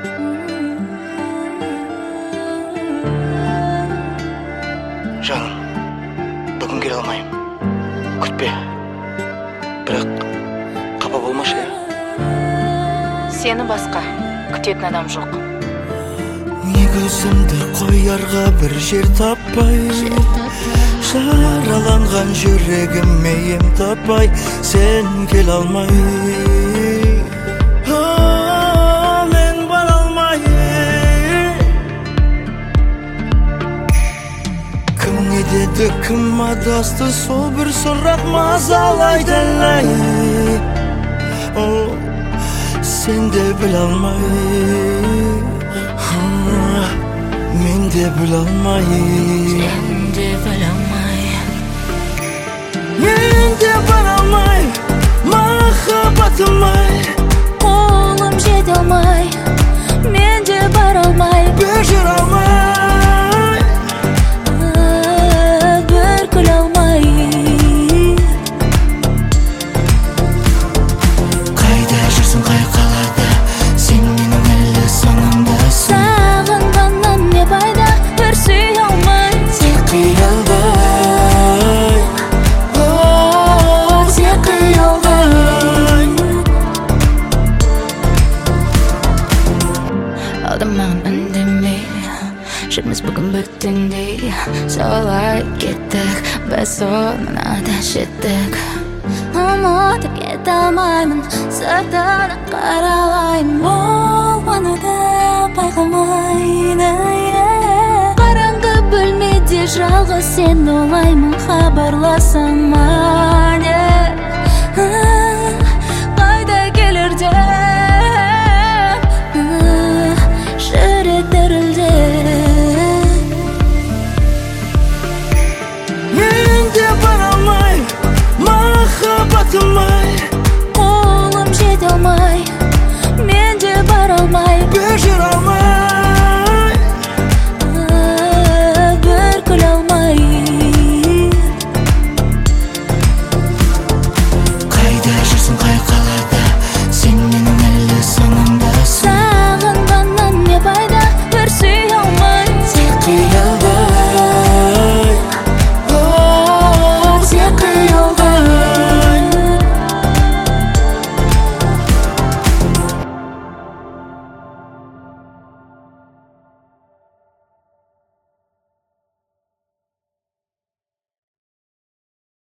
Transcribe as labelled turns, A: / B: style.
A: Жаным, бүгін келе алмайым. Күтпе. Бірақ қапа болмашы, я?
B: Сені басқа күтетін адам жоқ.
A: Не көзімді қоярға бір жер таппай, жараланған жүрегіме ем таппай, сен келе алмай. Мен бара алмай. Кім не деді, кім адасты, сол бір сұрақ мазалайды әлі. Сен де біле алмай. Мен де біле алмай.
B: Сен де біле алмай.
A: Мен де бара алмай. Махаббатым-ай.
B: Қолым жете алмай. Мен де бара алмай.
A: Бір жүре алмай.
B: Бір күле алмай.
A: Қайда жүрсің, қай қалада? Сен менің әлі санамдасың.
B: Сағынғаннан не пайда, бір сүй алмай.
A: Тек қиялдай. Тек қиялдай.
B: Алдым маған үндемей, жүрміз бүгін бүттіңдей. Солай кеттік, біз соңына да жеттік. Ұмытып кете алмаймын, сыртына қаралаймын. Ол маны да байқамайды. Қараңғы бөлмеде жалғыз сен олаймын, хабарласам мане. Қайда келер деп, жүрек дірілдеп.
A: Мен де бара алмай. Махаббатым-ай.
B: Қолым жете алмай.